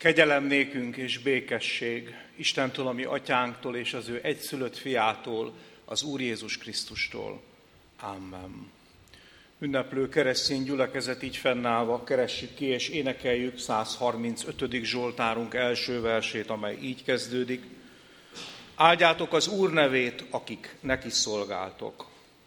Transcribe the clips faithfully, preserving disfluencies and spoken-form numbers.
Kegyelem nékünk és békesség Istentől, a mi atyánktól és az ő egyszülött fiától, az Úr Jézus Krisztustól. Amen. Ünneplő keresztény gyülekezet, így fennállva keressük ki és énekeljük száz harmincötödik Zsoltárunk első versét, amely így kezdődik. Áldjátok az Úr nevét, akik neki szolgáltok.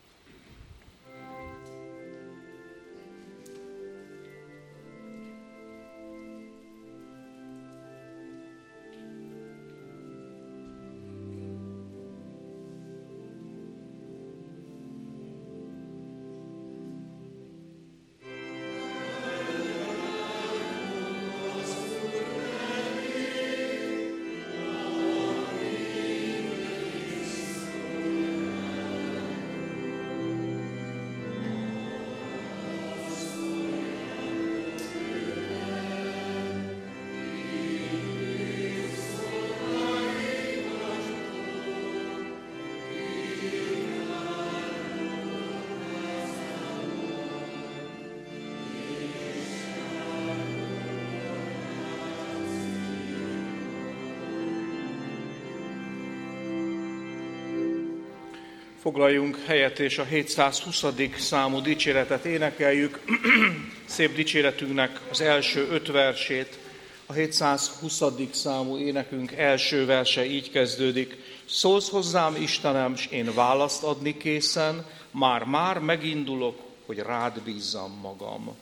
Foglaljunk helyet, és a hétszázhuszadik számú dicséretet énekeljük. Szép dicséretünknek az első öt versét. A hétszázhuszadik számú énekünk első verse így kezdődik. Szólsz hozzám, Istenem, s én választ adni készen, már-már megindulok, hogy rád bízzam magam.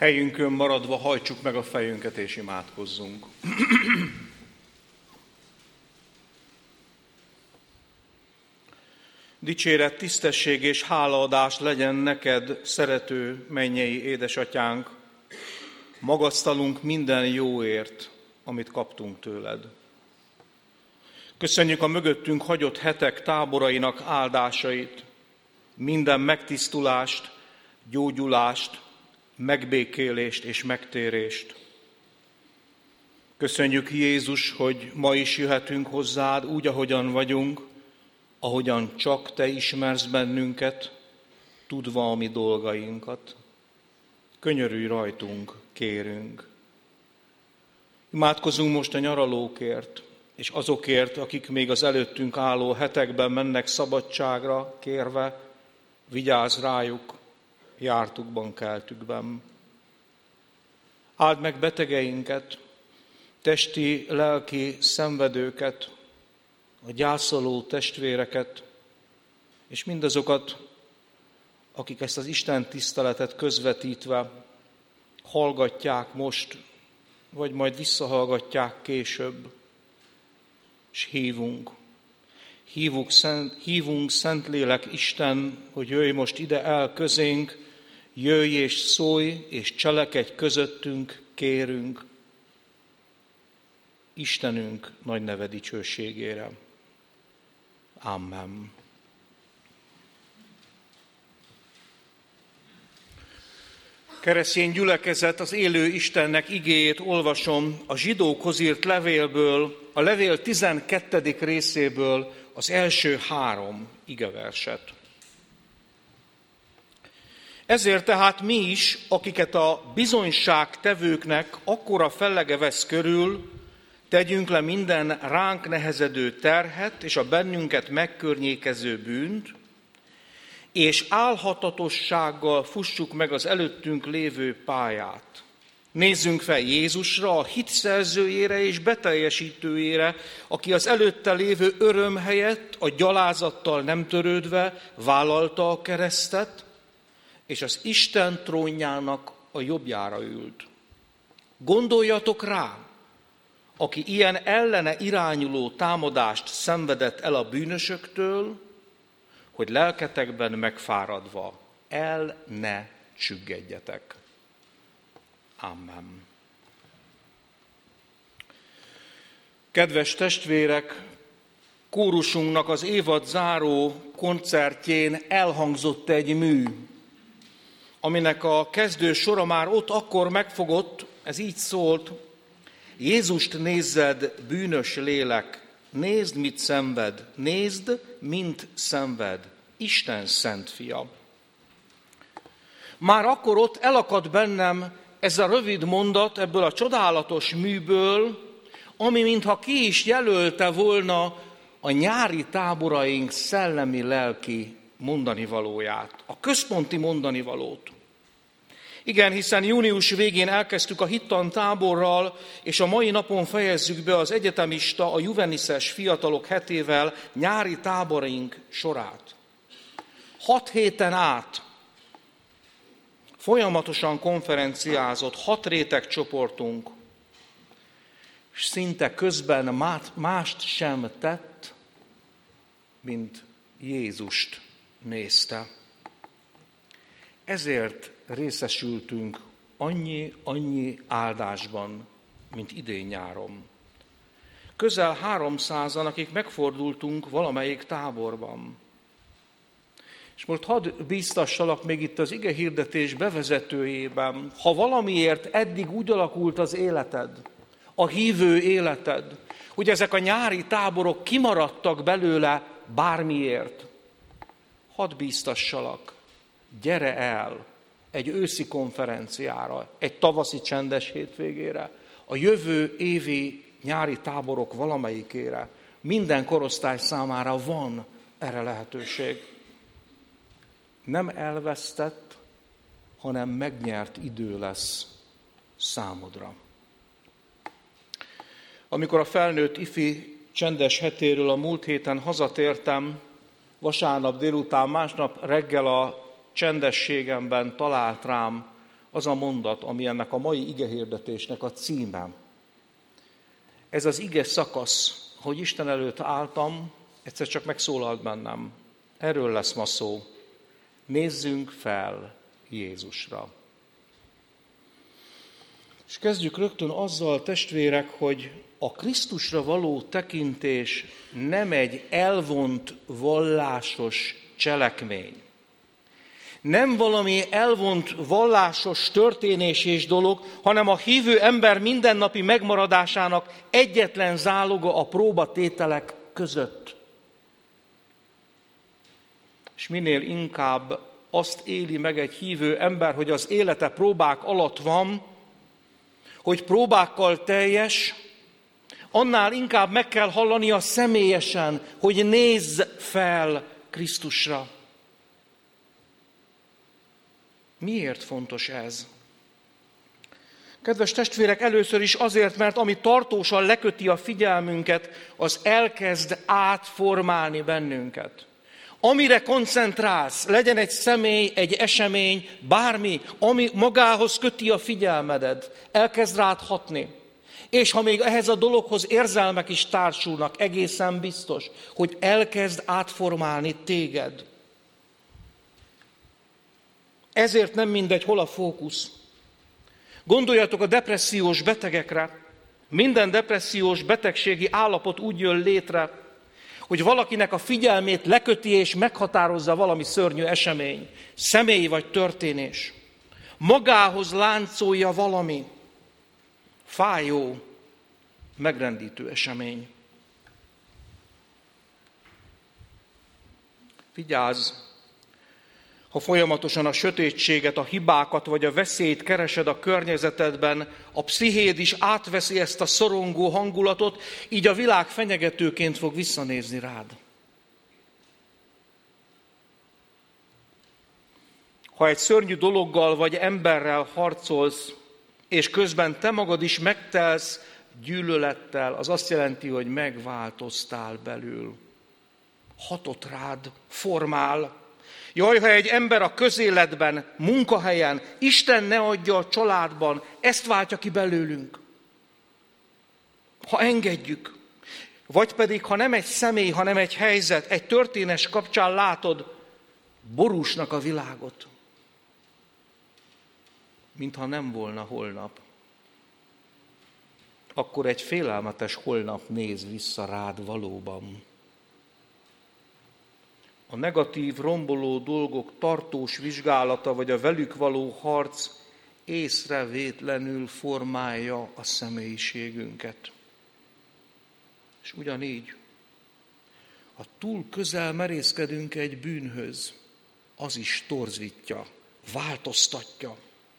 Helyünkön maradva hajtsuk meg a fejünket és imádkozzunk. Dicséret, tisztesség és hálaadás legyen neked, szerető mennyei édesatyánk. Magasztalunk minden jóért, amit kaptunk tőled. Köszönjük a mögöttünk hagyott hetek táborainak áldásait, minden megtisztulást, gyógyulást, megbékélést és megtérést. Köszönjük, Jézus, hogy ma is jöhetünk hozzád úgy, ahogyan vagyunk, ahogyan csak te ismersz bennünket, tudva a mi dolgainkat. Könyörülj rajtunk, kérünk. Imádkozunk most a nyaralókért, és azokért, akik még az előttünk álló hetekben mennek szabadságra, kérve, vigyázz rájuk, jártukban, keltükben. Áld meg betegeinket, testi, lelki szenvedőket, a gyászoló testvéreket, és mindazokat, akik ezt az Isten tiszteletet közvetítve hallgatják most, vagy majd visszahallgatják később, és hívunk. Hívunk, szent, hívunk Szentlélek Isten, hogy jöjj most ide el közénk, jöjj és szólj, és cselekedj közöttünk, kérünk, Istenünk nagy neve dicsőségére. Amen. Keresztény gyülekezet, az élő Istennek igéjét olvasom a zsidókhoz írt levélből, a levél tizenkettedik részéből az első három igeverset. Ezért tehát mi is, akiket a bizonyságtevőknek akkora fellege vesz körül, tegyünk le minden ránk nehezedő terhet és a bennünket megkörnyékező bűnt, és álhatatossággal fussuk meg az előttünk lévő pályát. Nézzünk fel Jézusra, a hit szerzőjére és beteljesítőjére, aki az előtte lévő öröm helyett a gyalázattal nem törődve vállalta a keresztet, és az Isten trónjának a jobbjára ült. Gondoljatok rá, aki ilyen ellene irányuló támadást szenvedett el a bűnösöktől, hogy lelketekben megfáradva el ne csüggedjetek. Amen. Kedves testvérek, kórusunknak az évad záró koncertjén elhangzott egy mű, aminek a kezdő sora már ott akkor megfogott, ez így szólt: Jézust nézzed, bűnös lélek, nézd, mit szenved, nézd, mint szenved, Isten szent fia. Már akkor ott elakadt bennem ez a rövid mondat ebből a csodálatos műből, ami mintha ki is jelölte volna a nyári táboraink szellemi-lelki mondanivalóját, a központi mondanivalót. Igen, hiszen június végén elkezdtük a hittan táborral, és a mai napon fejezzük be az egyetemista, a juveniszes fiatalok hetével nyári táboraink sorát. Hat héten át folyamatosan konferenciázott hat réteg csoportunk, és szinte közben mást sem tett, mint Jézust nézte. Ezért részesültünk annyi-annyi áldásban, mint idén nyáron. Közel háromszázan, akik megfordultunk valamelyik táborban. És most hadd bíztassalak még itt az ige hirdetés bevezetőjében, ha valamiért eddig úgy alakult az életed, a hívő életed, hogy ezek a nyári táborok kimaradtak belőle bármiért, hadd bíztassalak, gyere el egy őszi konferenciára, egy tavaszi csendes hétvégére, a jövő évi nyári táborok valamelyikére. Minden korosztály számára van erre lehetőség. Nem elvesztett, hanem megnyert idő lesz számodra. Amikor a felnőtt ifi csendes hetéről a múlt héten hazatértem, vasárnap délután, másnap reggel a csendességemben talált rám az a mondat, ami ennek a mai igehirdetésnek a címe. Ez az ige szakasz, hogy Isten előtt álltam, egyszer csak megszólalt bennem. Erről lesz ma szó. Nézzünk fel Jézusra. És kezdjük rögtön azzal, testvérek, hogy a Krisztusra való tekintés nem egy elvont vallásos cselekmény. Nem valami elvont vallásos történés és dolog, hanem a hívő ember mindennapi megmaradásának egyetlen záloga a próbatételek között. És minél inkább azt éli meg egy hívő ember, hogy az élete próbák alatt van, hogy próbákkal teljes, annál inkább meg kell hallania személyesen, hogy nézz fel Krisztusra. Miért fontos ez? Kedves testvérek, először is azért, mert ami tartósan leköti a figyelmünket, az elkezd átformálni bennünket. Amire koncentrálsz, legyen egy személy, egy esemény, bármi, ami magához köti a figyelmedet, elkezd rád hatni. És ha még ehhez a dologhoz érzelmek is társulnak, egészen biztos, hogy elkezd átformálni téged. Ezért nem mindegy, hol a fókusz. Gondoljatok a depressziós betegekre. Minden depressziós betegségi állapot úgy jön létre, hogy valakinek a figyelmét leköti és meghatározza valami szörnyű esemény, személy vagy történés. Magához láncolja valami fájó, megrendítő esemény. Vigyázz! Ha folyamatosan a sötétséget, a hibákat vagy a veszélyt keresed a környezetedben, a pszichéd is átveszi ezt a szorongó hangulatot, így a világ fenyegetőként fog visszanézni rád. Ha egy szörnyű dologgal vagy emberrel harcolsz, és közben te magad is megtelsz gyűlölettel, az azt jelenti, hogy megváltoztál belül. Hatott rád, formál. Jaj, ha egy ember a közéletben, munkahelyen, Isten ne adja a családban, ezt váltja ki belőlünk. Ha engedjük, vagy pedig, ha nem egy személy, hanem egy helyzet, egy történés kapcsán látod borúsnak a világot, mintha nem volna holnap, akkor egy félelmetes holnap néz vissza rád valóban. A negatív, romboló dolgok tartós vizsgálata, vagy a velük való harc észrevétlenül formálja a személyiségünket. És ugyanígy, ha túl közel merészkedünk egy bűnhöz, az is torzítja, változtatja,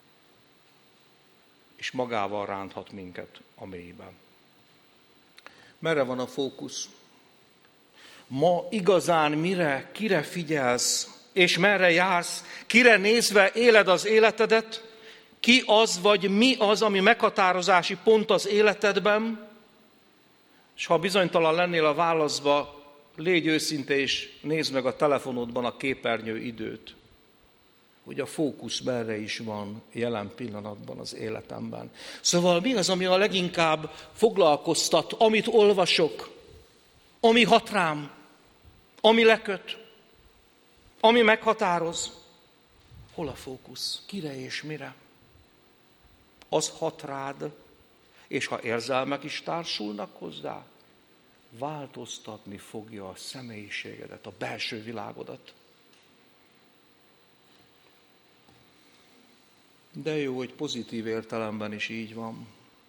és magával ránthat minket a mélyben. Merre van a fókusz? Ma igazán mire, kire figyelsz, és merre jársz, kire nézve éled az életedet, ki az vagy mi az, ami meghatározási pont az életedben, és ha bizonytalan lennél a válaszba, légy őszinte és nézd meg a telefonodban a képernyő időt, hogy a fókusz merre is van jelen pillanatban az életemben. Szóval mi az, ami a leginkább foglalkoztat, amit olvasok, ami hat rám, ami leköt, ami meghatároz? Hol a fókusz? Kire és mire? Az hat rád, és ha érzelmek is társulnak hozzá, változtatni fogja a személyiségedet, a belső világodat. De jó, hogy pozitív értelemben is így van.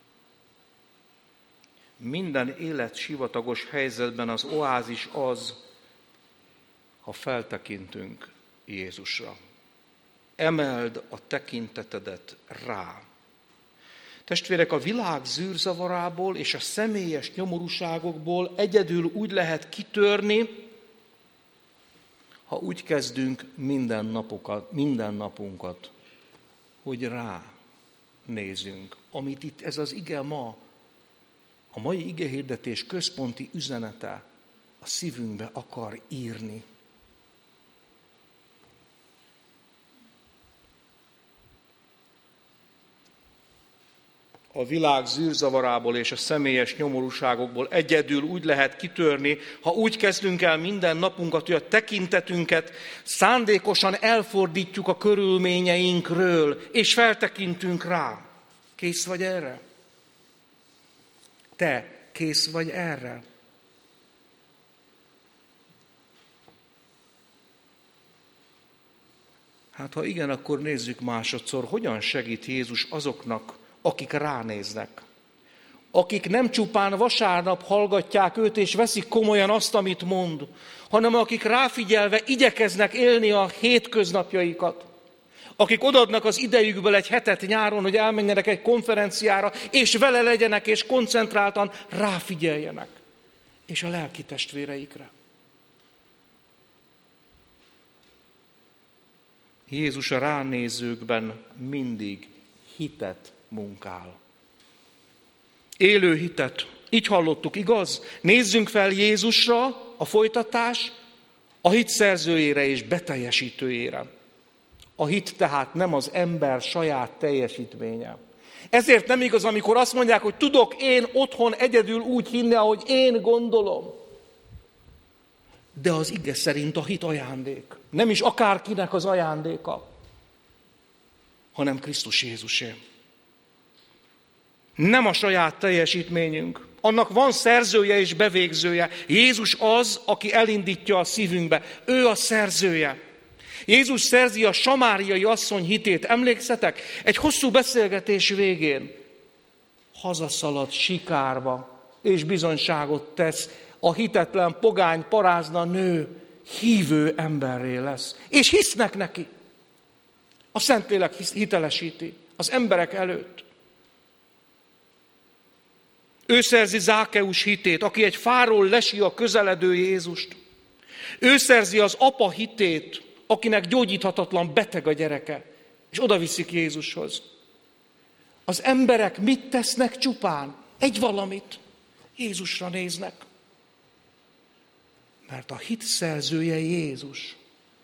Minden életsivatagos helyzetben az oázis az, ha feltekintünk Jézusra. Emeld a tekintetedet rá. Testvérek, a világ zűrzavarából és a személyes nyomorúságokból egyedül úgy lehet kitörni, ha úgy kezdünk minden, napokat, minden napunkat, hogy rá nézünk. Amit itt ez az ige ma, a mai igehirdetés központi üzenete a szívünkbe akar írni. A világ zűrzavarából és a személyes nyomorúságokból egyedül úgy lehet kitörni, ha úgy kezdünk el minden napunkat, hogy a tekintetünket szándékosan elfordítjuk a körülményeinkről, és feltekintünk rá. Kész vagy erre? Te kész vagy erre? Hát ha igen, akkor nézzük másodszor, hogyan segít Jézus azoknak, akik ránéznek. Akik nem csupán vasárnap hallgatják őt, és veszik komolyan azt, amit mond, hanem akik ráfigyelve igyekeznek élni a hétköznapjaikat. Akik odaadnak az idejükből egy hetet nyáron, hogy elmenjenek egy konferenciára, és vele legyenek, és koncentráltan ráfigyeljenek. És a lelki testvéreikre. Jézus a ránézőkben mindig hitet munkál. Élő hitet. Így hallottuk, igaz? Nézzünk fel Jézusra, a folytatás, a hit szerzőjére és beteljesítőjére. A hit tehát nem az ember saját teljesítménye. Ezért nem igaz, amikor azt mondják, hogy tudok én otthon egyedül úgy hinni, ahogy én gondolom. De az ige szerint a hit ajándék. Nem is akárkinek az ajándéka, hanem Krisztus Jézusé. Nem a saját teljesítményünk. Annak van szerzője és bevégzője. Jézus az, aki elindítja a szívünkbe. Ő a szerzője. Jézus szerzi a samáriai asszony hitét. Emlékszetek? Egy hosszú beszélgetés végén hazaszalad sikárba, és bizonyságot tesz. A hitetlen, pogány, parázna nő hívő emberré lesz. És hisznek neki. A Szentlélek hitelesíti az emberek előtt. Ő szerzi Zákeus hitét, aki egy fáról lesi a közeledő Jézust. Ő szerzi az apa hitét, akinek gyógyíthatatlan beteg a gyereke, és oda viszik Jézushoz. Az emberek mit tesznek csupán? Egy valamit. Jézusra néznek. Mert a hit szerzője Jézus.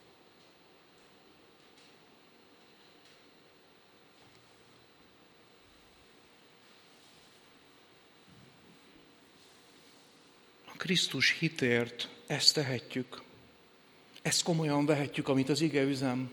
A Krisztus hitért ezt tehetjük. Ezt komolyan vehetjük, amit az ige üzem.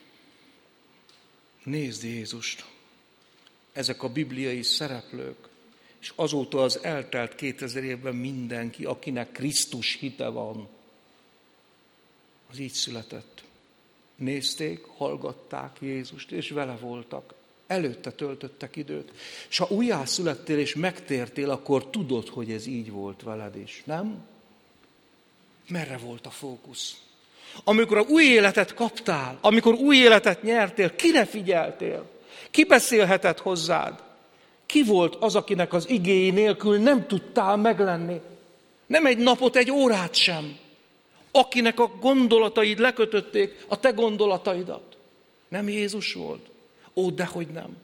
Nézd Jézust! Ezek a bibliai szereplők, és azóta az eltelt kétezer évben mindenki, akinek Krisztus hite van, az így született. Nézték, hallgatták Jézust, és vele voltak. Előtte töltöttek időt. És ha újjászülettél és megtértél, akkor tudod, hogy ez így volt veled is, nem? Merre volt a fókusz? Amikor a új életet kaptál, amikor új életet nyertél, kire figyeltél? Ki beszélhetett hozzád? Ki volt az, akinek az igéi nélkül nem tudtál meglenni? Nem egy napot, egy órát sem. Akinek a gondolataid lekötötték a te gondolataidat. Nem Jézus volt? Ó, dehogy nem.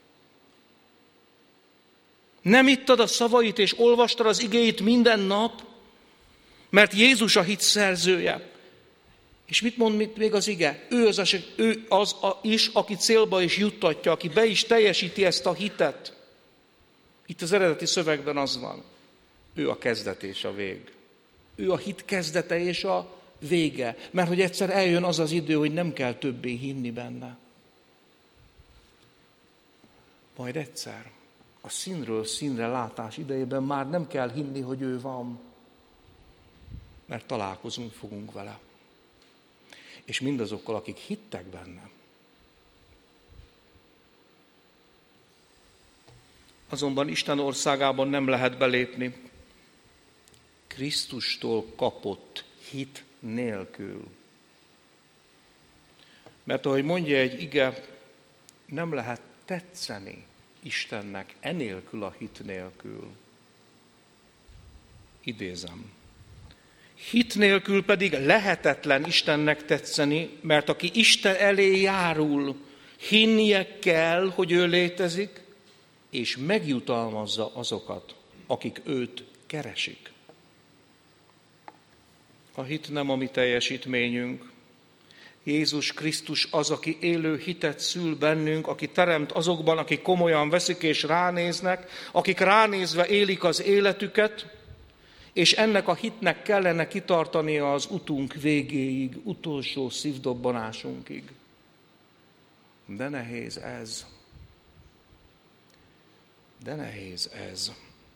Nem ittad a szavait és olvastad az igéit minden nap? Mert Jézus a hit szerzője. És mit mond még az ige? Ő az, ő az a, is, aki célba is juttatja, aki be is teljesíti ezt a hitet. Itt az eredeti szövegben az van. Ő a kezdet és a vég. Ő a hit kezdete és a vége. Mert hogy egyszer eljön az az idő, hogy nem kell többé hinni benne. Majd egyszer a színről színre látás idejében már nem kell hinni, hogy ő van. Mert találkozunk fogunk vele. És mindazokkal, akik hittek benne. Azonban Isten országában nem lehet belépni Krisztustól kapott hit nélkül. Mert ahogy mondja egy ige, nem lehet tetszeni Istennek enélkül a hit nélkül. Idézem. Hit nélkül pedig lehetetlen Istennek tetszeni, mert aki Isten elé járul, hinnie kell, hogy ő létezik, és megjutalmazza azokat, akik őt keresik. A hit nem a mi teljesítményünk, Jézus Krisztus az, aki élő hitet szül bennünk, aki teremt azokban, akik komolyan veszik és ránéznek, akik ránézve élik az életüket, és ennek a hitnek kellene kitartania az utunk végéig, utolsó szívdobbanásunkig. De nehéz ez. De nehéz ez.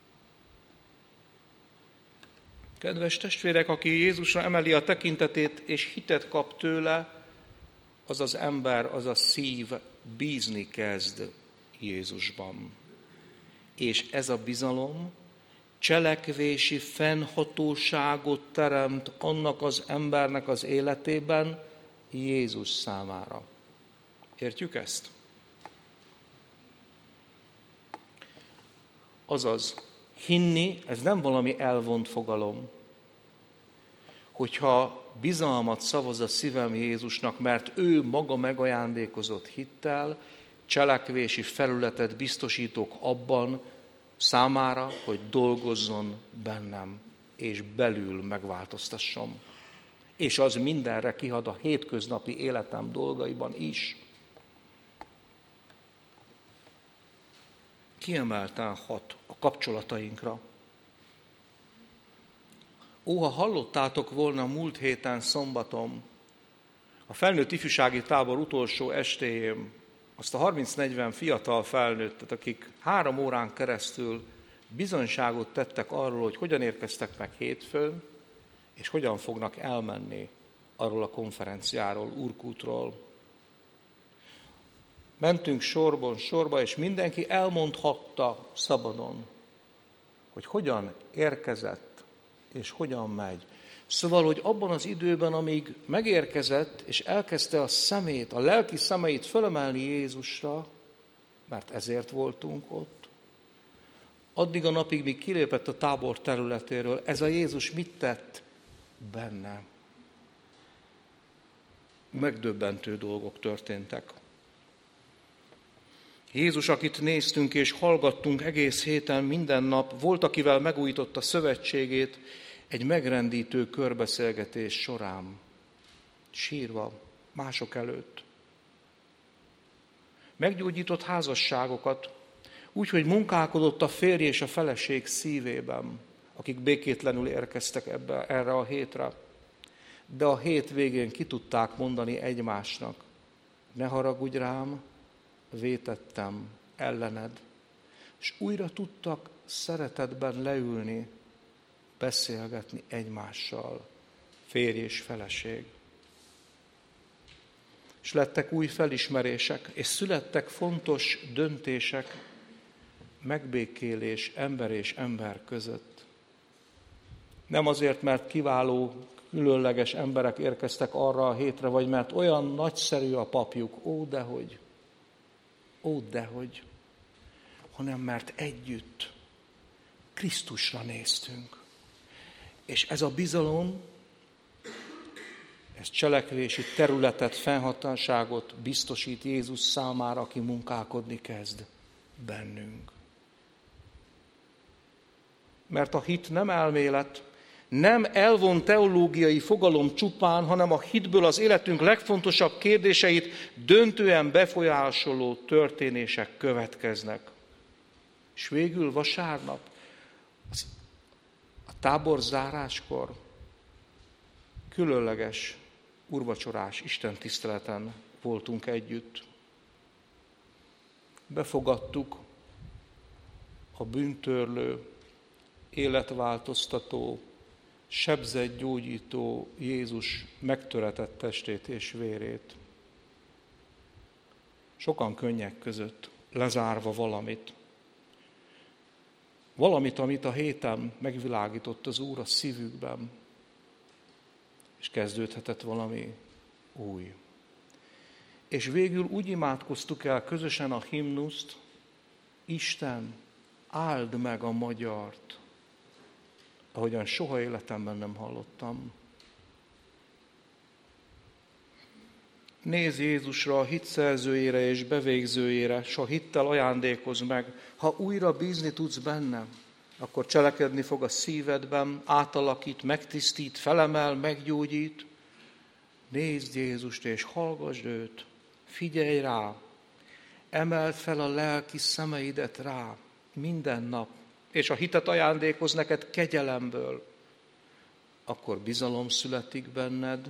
Kedves testvérek, aki Jézusra emeli a tekintetét és hitet kap tőle, az az ember, az a szív bízni kezd Jézusban. És ez a bizalom cselekvési fennhatóságot teremt annak az embernek az életében Jézus számára. Értjük ezt? Azaz, hinni, ez nem valami elvont fogalom. Hogyha bizalmat szavaz a szívem Jézusnak, mert ő maga megajándékozott hittel, cselekvési felületet biztosítok abban számára, hogy dolgozzon bennem, és belül megváltoztasson. És az mindenre kihad a hétköznapi életem dolgaiban is. Kiemelten hat a kapcsolatainkra. Ó, ha hallottátok volna múlt héten szombaton, a felnőtt ifjúsági tábor utolsó estéjén azt a harminc-negyven fiatal felnőttet, akik három órán keresztül bizonyságot tettek arról, hogy hogyan érkeztek meg hétfőn, és hogyan fognak elmenni arról a konferenciáról, Urkútról. Mentünk sorban sorba, és mindenki elmondhatta szabadon, hogy hogyan érkezett, és hogyan megy. Szóval, hogy abban az időben, amíg megérkezett, és elkezdte a szemét, a lelki szemeit fölemelni Jézusra, mert ezért voltunk ott, addig a napig, míg kilépett a tábor területéről, ez a Jézus mit tett benne? Megdöbbentő dolgok történtek. Jézus, akit néztünk és hallgattunk egész héten minden nap, volt, akivel megújította szövetségét egy megrendítő körbeszélgetés során, sírva, mások előtt. Meggyógyított házasságokat, úgy, hogy munkálkodott a férj és a feleség szívében, akik békétlenül érkeztek ebbe, erre a hétre. De a hét végén ki tudták mondani egymásnak, ne haragudj rám, vétettem ellened. És újra tudtak szeretetben leülni, beszélgetni egymással, férj és feleség. És lettek új felismerések, és születtek fontos döntések, megbékélés ember és ember között. Nem azért, mert kiváló, különleges emberek érkeztek arra a hétre, vagy mert olyan nagyszerű a papjuk, ó, dehogy, ó, dehogy, hanem mert együtt Krisztusra néztünk. És ez a bizalom, ez cselekvési területet, fennhatóságot biztosít Jézus számára, aki munkálkodni kezd bennünk. Mert a hit nem elmélet, nem elvont teológiai fogalom csupán, hanem a hitből az életünk legfontosabb kérdéseit döntően befolyásoló történések következnek. És végül vasárnap, a tábor záráskor különleges úrvacsorás istentiszteleten voltunk együtt. Befogadtuk a bűntörlő, életváltoztató, sebzetgyógyító Jézus megtöretett testét és vérét. Sokan könnyek között, lezárva valamit. Valamit, amit a héten megvilágított az Úr a szívükben, és kezdődhetett valami új. És végül úgy imádkoztuk el közösen a himnuszt, Isten, áld meg a magyart, ahogyan soha életemben nem hallottam. Nézz Jézusra, a hit szerzőjére és bevégzőjére, s a hittel ajándékozz meg. Ha újra bízni tudsz benne, akkor cselekedni fog a szívedben, átalakít, megtisztít, felemel, meggyógyít. nézd Jézust és hallgasd őt, figyelj rá, emeld fel a lelki szemeidet rá minden nap, és a hitet ajándékoz neked kegyelemből, akkor bizalom születik benned,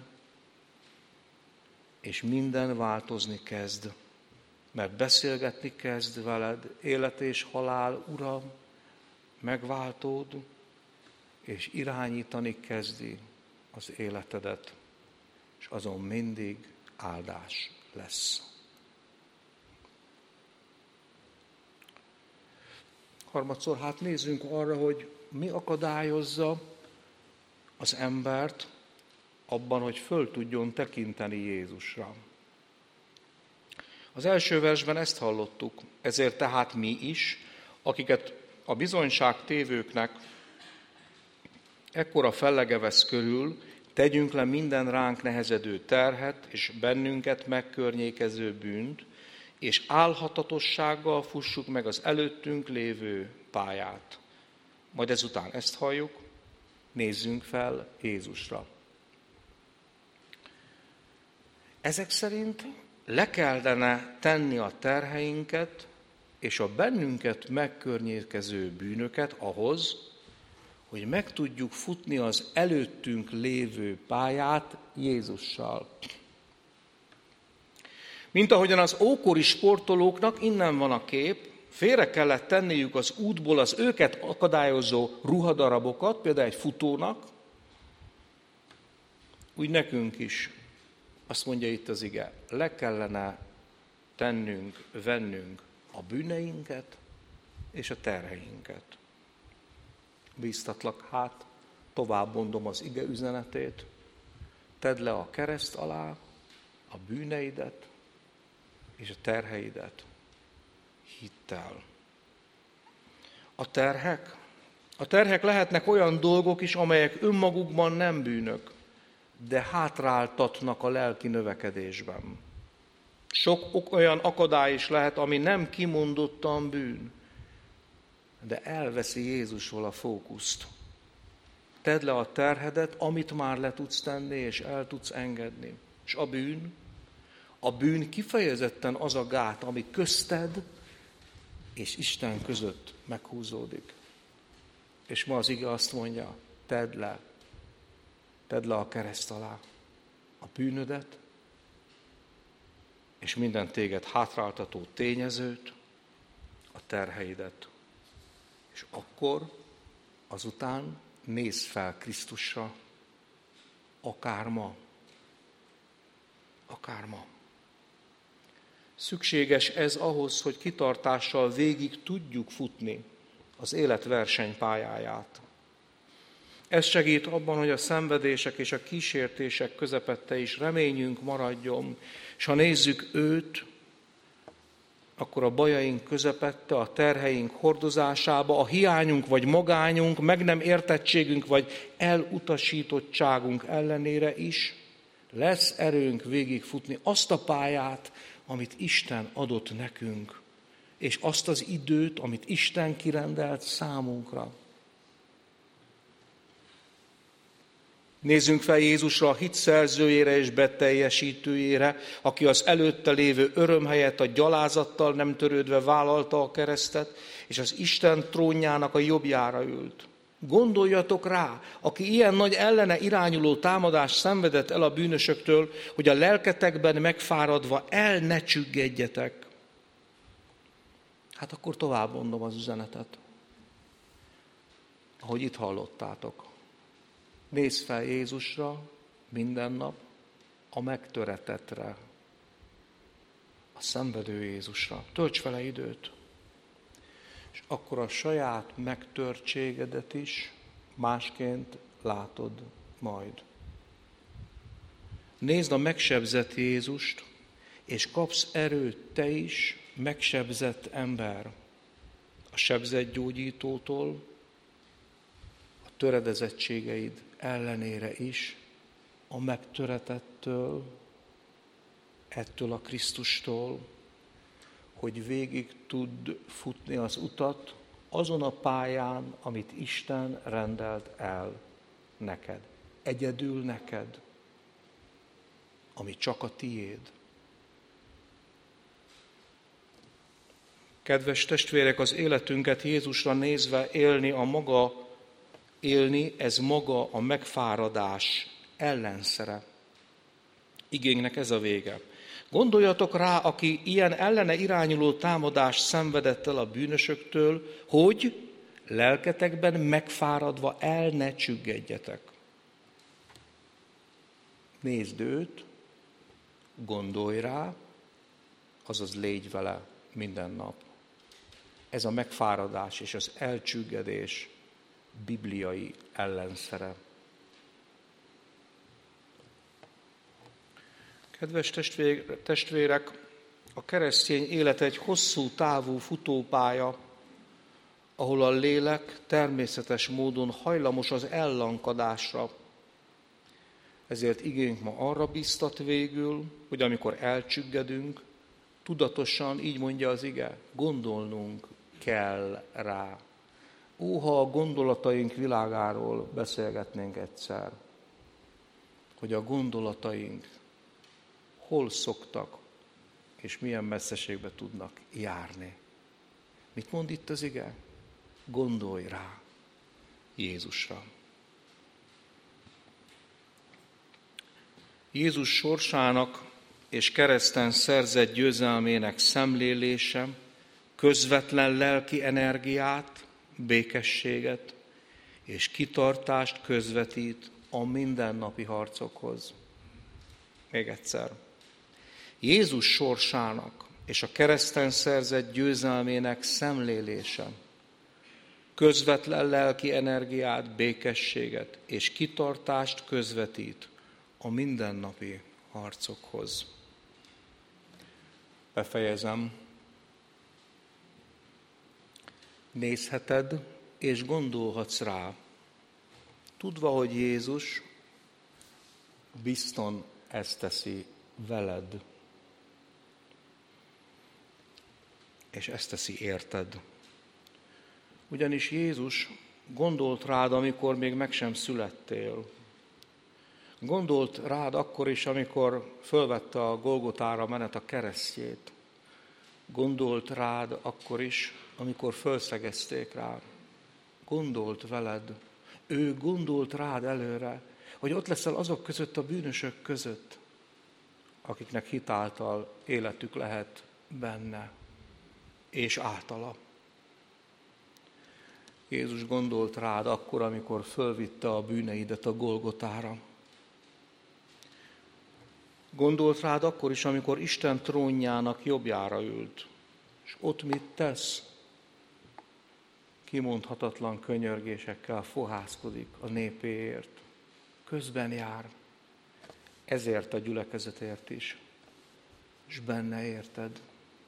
és minden változni kezd, mert beszélgetni kezd veled, élet és halál ura, megváltód, és irányítani kezdi az életedet, és azon mindig áldás lesz. Harmadszor hát nézzünk arra, hogy mi akadályozza az embert abban, hogy föl tudjon tekinteni Jézusra. Az első versben ezt hallottuk, ezért tehát mi is, akiket a bizonyságtévőknek ekkora fellege vesz körül, tegyünk le minden ránk nehezedő terhet, és bennünket megkörnyékező bűnt, és álhatatossággal fussuk meg az előttünk lévő pályát. Majd ezután ezt halljuk, nézzünk fel Jézusra. Ezek szerint le kellene tenni a terheinket és a bennünket megkörnyékező bűnöket ahhoz, hogy meg tudjuk futni az előttünk lévő pályát Jézussal. Mint ahogyan az ókori sportolóknak, innen van a kép, félre kellett tenniük az útból az őket akadályozó ruhadarabokat, például egy futónak, úgy nekünk is, azt mondja itt az ige, le kellene tennünk, vennünk a bűneinket és a terheinket. Bíztatlak hát, tovább mondom az ige üzenetét, tedd le a kereszt alá a bűneidet és a terheidet hittel. A terhek? A terhek lehetnek olyan dolgok is, amelyek önmagukban nem bűnök, de hátráltatnak a lelki növekedésben. Sok olyan akadály is lehet, ami nem kimondottan bűn, de elveszi Jézusról a fókuszt. Tedd le a terhedet, amit már le tudsz tenni, és el tudsz engedni. És a bűn? A bűn kifejezetten az a gát, ami közted és Isten között meghúzódik. És ma az ige azt mondja, tedd le, tedd le a kereszt alá a bűnödet, és minden téged hátráltató tényezőt, a terheidet. És akkor, azután nézz fel Krisztusra, akár ma, akár ma. Szükséges ez ahhoz, hogy kitartással végig tudjuk futni az élet versenypályáját. Ez segít abban, hogy a szenvedések és a kísértések közepette is reményünk maradjon, és ha nézzük őt, akkor a bajaink közepette, a terheink hordozásába, a hiányunk vagy magányunk, meg nem értettségünk vagy elutasítottságunk ellenére is lesz erőnk végigfutni azt a pályát, amit Isten adott nekünk, és azt az időt, amit Isten kirendelt számunkra. Nézzünk fel Jézusra, a hit szerzőjére és beteljesítőjére, aki az előtte lévő öröm helyett a gyalázattal nem törődve vállalta a keresztet, és az Isten trónjának a jobbjára ült. Gondoljatok rá, aki ilyen nagy ellene irányuló támadást szenvedett el a bűnösöktől, hogy a lelketekben megfáradva el ne csüggedjetek. Hát akkor tovább mondom az üzenetet, ahogy itt hallottátok. Nézz fel Jézusra minden nap, a megtöretettre, a szenvedő Jézusra. Tölts vele időt, és akkor a saját megtörtségedet is másként látod majd. Nézd a megsebzett Jézust, és kapsz erőt te is, megsebzett ember, a sebzett gyógyítótól, a töredezettségeid ellenére is, a megtöretettől, ettől a Krisztustól, hogy végig tudd futni az utat azon a pályán, amit Isten rendelt el neked. Egyedül neked. ami csak a tiéd. Kedves testvérek, az életünket Jézusra nézve élni, a maga, élni, ez maga a megfáradás ellenszere. Igénynek ez a vége. Gondoljatok rá, aki ilyen ellene irányuló támadást szenvedett el a bűnösöktől, hogy lelketekben megfáradva el ne csüggedjetek. Nézd őt, gondolj rá, azaz légy vele minden nap. Ez a megfáradás és az elcsüggedés bibliai ellenszere. Kedves testvérek, a keresztény élet egy hosszú távú futópálya, ahol a lélek természetes módon hajlamos az ellankadásra. Ezért igénk ma arra biztat végül, hogy amikor elcsüggedünk, tudatosan, így mondja az ige, gondolnunk kell rá. Ó, ha a gondolataink világáról beszélgetnénk egyszer, hogy a gondolataink hol szoktak, és milyen messzeségbe tudnak járni. Mit mond itt az ige? Gondolj rá Jézusra. Jézus sorsának és kereszten szerzett győzelmének szemlélése közvetlen lelki energiát, békességet és kitartást közvetít a mindennapi harcokhoz. Még egyszer. Jézus sorsának és a kereszten szerzett győzelmének szemlélése közvetlen lelki energiát, békességet és kitartást közvetít a mindennapi harcokhoz. Befejezem. Nézheted és gondolhatsz rá, tudva, hogy Jézus bizton ezt teszi veled, és ezt teszi érted. Ugyanis Jézus gondolt rád, amikor még meg sem születtél. Gondolt rád akkor is, amikor fölvette a Golgotára menet a keresztjét. Gondolt rád akkor is, amikor fölszegezték rád. Gondolt veled. Ő gondolt rád előre, hogy ott leszel azok között, a bűnösök között, akiknek hitáltal életük lehet benne, és általa. Jézus gondolt rád akkor, amikor fölvitte a bűneidet a Golgotára. Gondolt rád akkor is, amikor Isten trónjának jobbjára ült. És ott mit tesz? Kimondhatatlan könyörgésekkel fohászkodik a népéért. Közben jár. Ezért a gyülekezetért is. És benne érted.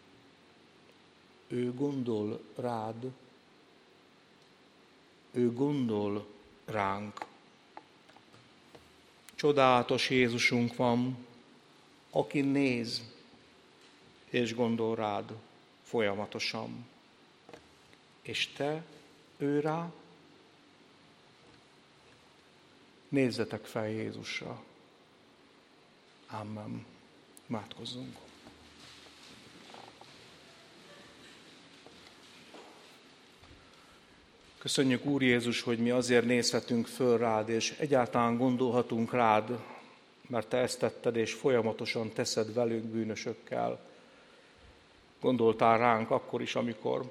Ő gondol rád. Ő gondol ránk. Csodálatos Jézusunk van, aki néz és gondol rád folyamatosan. És te ő rá? Nézzetek fel Jézusra. Amen. Imádkozzunk. Köszönjük, Úr Jézus, hogy mi azért nézhetünk föl rád, és egyáltalán gondolhatunk rád, mert te ezt tetted, és folyamatosan teszed velünk bűnösökkel. Gondoltál ránk akkor is, amikor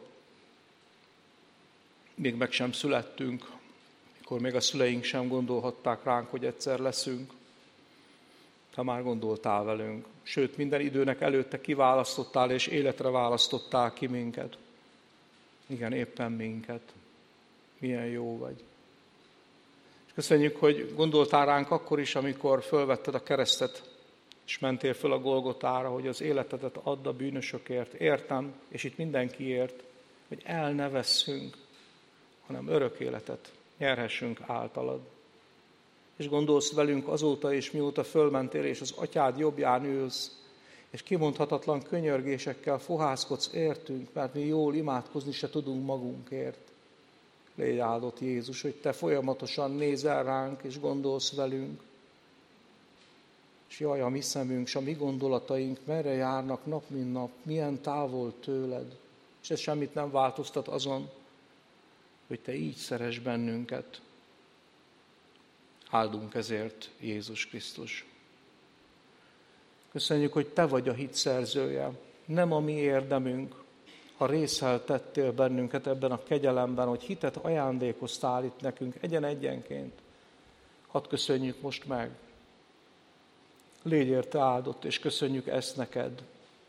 még meg sem születtünk, amikor még a szüleink sem gondolhatták ránk, hogy egyszer leszünk. Te már gondoltál velünk. Sőt, minden időnek előtte kiválasztottál, és életre választottál ki minket. Igen, éppen minket. Milyen jó vagy. És köszönjük, hogy gondoltál ránk akkor is, amikor fölvetted a keresztet, és mentél föl a Golgotára, hogy az életedet add a bűnösökért. Értem, és itt mindenkiért, hogy el ne vesszünk, hanem örök életet nyerhessünk általad. És gondolsz velünk azóta is, mióta fölmentél, és az atyád jobbján ülsz, és kimondhatatlan könyörgésekkel fohászkodsz értünk, mert mi jól imádkozni se tudunk magunkért. Légy áldott Jézus, hogy te folyamatosan nézel ránk, és gondolsz velünk, és És jaj, a mi szemünk, és a mi gondolataink merre járnak nap, mint nap, milyen távol tőled. És ez semmit nem változtat azon, hogy te így szeress bennünket. Áldunk ezért, Jézus Krisztus. Köszönjük, hogy te vagy a hit szerzője, nem a mi érdemünk, ha részeltettél bennünket ebben a kegyelemben, hogy hitet ajándékoztál itt nekünk egyen-egyenként. Hadd köszönjük most meg. Légy érte áldott, és köszönjük ezt neked.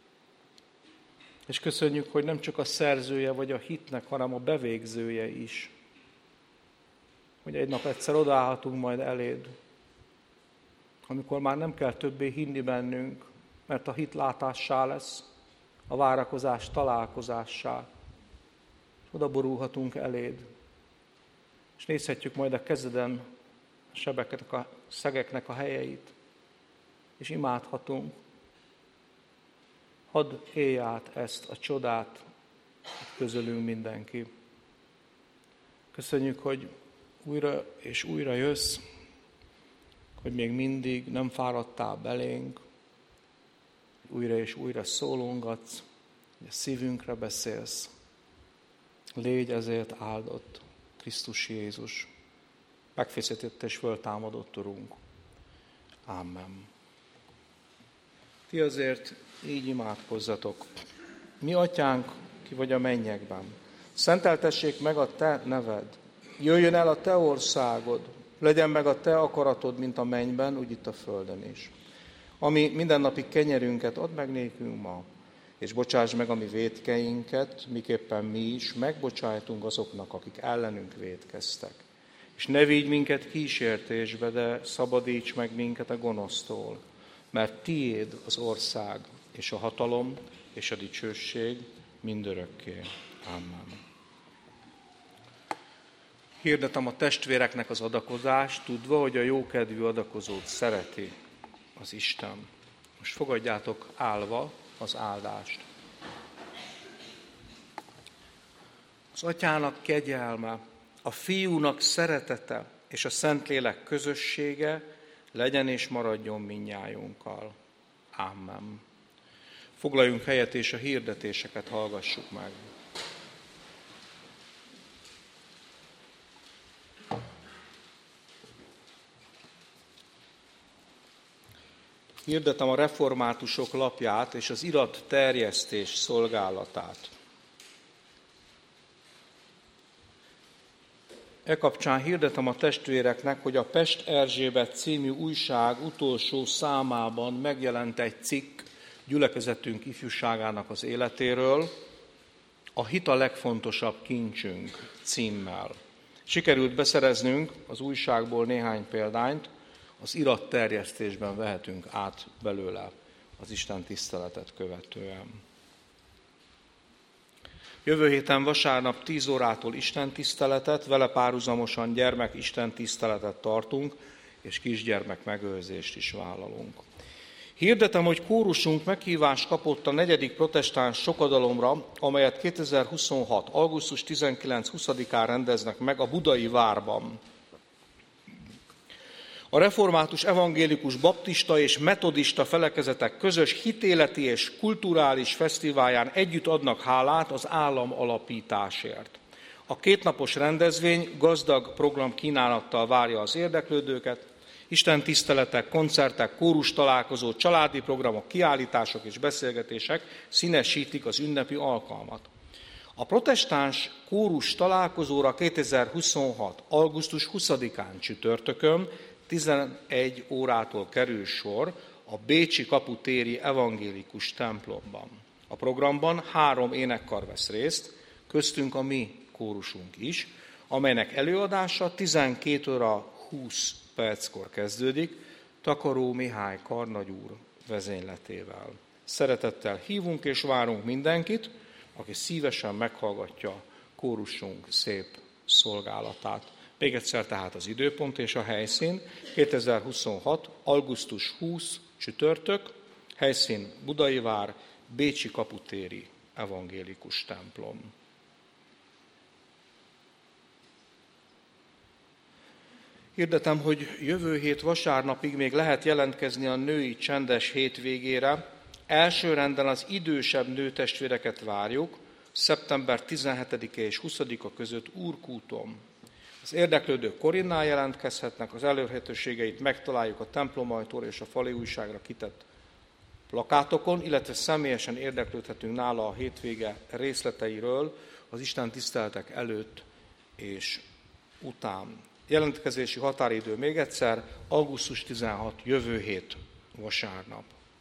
És köszönjük, hogy nem csak a szerzője vagy a hitnek, hanem a bevégzője is. Hogy egy nap egyszer odaállhatunk majd eléd, amikor már nem kell többé hinni bennünk, mert a hit látássá lesz, a várakozás találkozássá. Oda borulhatunk eléd, és nézhetjük majd a kezeden a sebeknek, a szegeknek a helyeit, és imádhatunk. Hadd élj át ezt a csodát, közülünk mindenki. Köszönjük, hogy újra és újra jössz, hogy még mindig nem fáradtál belénk, újra és újra szólongatsz, hogy a szívünkre beszélsz. Légy ezért áldott, Krisztus Jézus, megfészetett és föltámadott Urunk. Amen. Ti azért így imádkozzatok. Mi atyánk, ki vagy a mennyekben, szenteltessék meg a te neved, jöjjön el a te országod, legyen meg a te akaratod, mint a mennyben, úgy itt a földön is. Ami mindennapi kenyerünket add meg nékünk ma, és bocsáss meg a mi vétkeinket, miképpen mi is megbocsájtunk azoknak, akik ellenünk vétkeztek. És ne vigy minket kísértésbe, de szabadíts meg minket a gonosztól, mert tiéd az ország, és a hatalom, és a dicsőség mindörökké. Amen. Hirdetem a testvéreknek az adakozást, tudva, hogy a jókedvű adakozót szereti az Isten. Most fogadjátok állva az áldást. Az Atyának kegyelme, a Fiúnak szeretete és a Szentlélek közössége legyen és maradjon mindnyájunkkal. Amen. Foglaljunk helyet és a hirdetéseket hallgassuk meg. Hirdetem a reformátusok lapját és az irat terjesztés szolgálatát. E kapcsán hirdetem a testvéreknek, hogy a Pest Erzsébet című újság utolsó számában megjelent egy cikk gyülekezetünk ifjúságának az életéről, a hit a legfontosabb kincsünk címmel. Sikerült beszereznünk az újságból néhány példányt, az iratterjesztésben vehetünk át belőle az Isten tiszteletet követően. Jövő héten vasárnap tíz órától Isten tiszteletet, vele párhuzamosan gyermek Isten tiszteletet tartunk, és kisgyermek megőrzést is vállalunk. Hirdetem, hogy kórusunk meghívást kapott a negyedik protestáns sokadalomra, amelyet kétezer-huszonhat. augusztus tizenkilenc-huszadikán rendeznek meg a Budai Várban. A református, evangélikus, baptista és metodista felekezetek közös hitéleti és kulturális fesztiválján együtt adnak hálát az állam alapításért. A kétnapos rendezvény gazdag programkínálattal várja az érdeklődőket, istentiszteletek, koncertek, kórus találkozó, családi programok, kiállítások és beszélgetések színesítik az ünnepi alkalmat. A protestáns kórus találkozóra kétezer-huszonhat. augusztus huszadikán csütörtökön tizenegy órától kerül sor a Bécsi kaputéri evangélikus templomban. A programban három énekkar vesz részt, köztünk a mi kórusunk is, amelynek előadása tizenkét óra húsz perckor kezdődik, Takaró Mihály karnagyúr vezényletével. Szeretettel hívunk és várunk mindenkit, aki szívesen meghallgatja kórusunk szép szolgálatát. Még egyszer tehát az időpont és a helyszín, kétezer-huszonhat. augusztus huszadika csütörtök, helyszín Budai Vár, Bécsi kaputéri evangélikus templom. Hirdetem, hogy jövő hét vasárnapig még lehet jelentkezni a női csendes hétvégére. Első renden az idősebb nőtestvéreket várjuk, szeptember tizenhetedike és huszadika között Úrkúton. Az érdeklődők Korinnál jelentkezhetnek, az elérhetőségeit megtaláljuk a templomajtóra és a fali újságra kitett plakátokon, illetve személyesen érdeklődhetünk nála a hétvége részleteiről az Isten tiszteletek előtt és után. Jelentkezési határidő még egyszer, augusztus tizenhatodika, jövő hét vasárnap.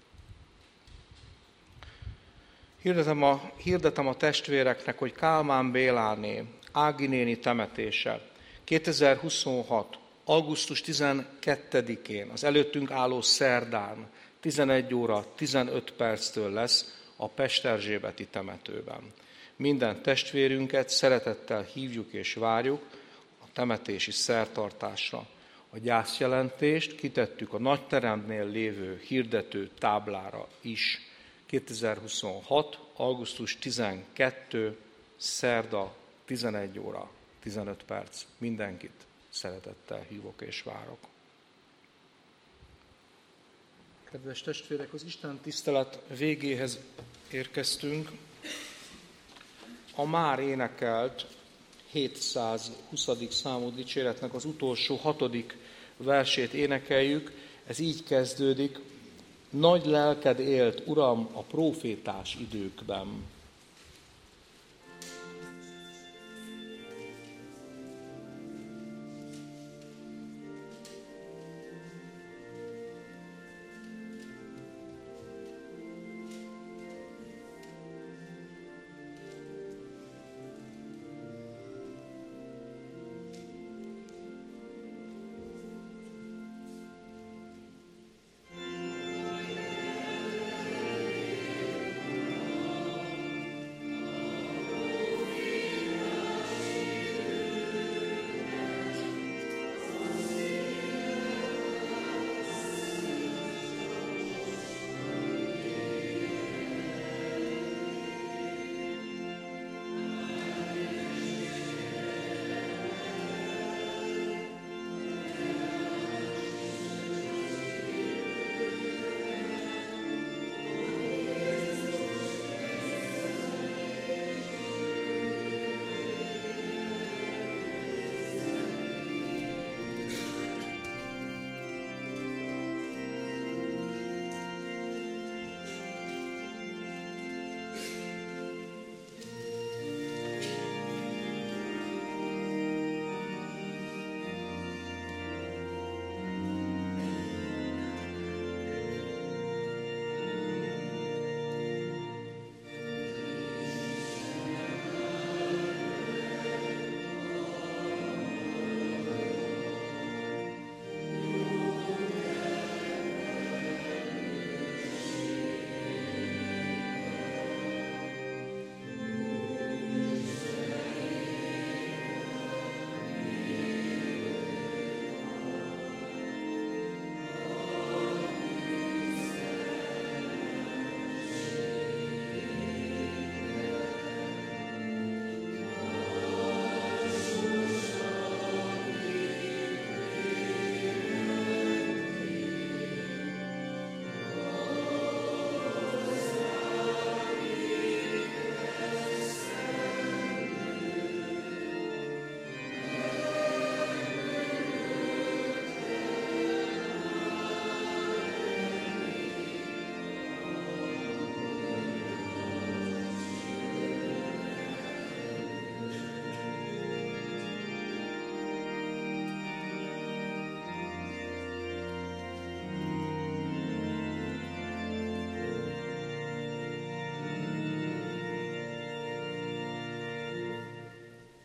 Hirdetem a, hirdetem a testvéreknek, hogy Kálmán Béláné, Ági néni temetése kétezer-huszonhat. augusztus tizenkettedikén, az előttünk álló szerdán, tizenegy óra tizenöt perctől lesz a Pesterzsébeti temetőben. Minden testvérünket szeretettel hívjuk és várjuk a temetési szertartásra. A gyászjelentést kitettük a nagyteremnél lévő hirdető táblára is. kétezer-huszonhat. augusztus tizenkettedike. szerda, tizenegy óra tizenöt perc. Mindenkit szeretettel hívok és várok. Kedves testvérek, az Isten tisztelet végéhez érkeztünk. A már énekelt hétszázhuszadik számú dicséretnek az utolsó hatodik versét énekeljük. Ez így kezdődik: nagy lelked élt, Uram, a prófétás időkben.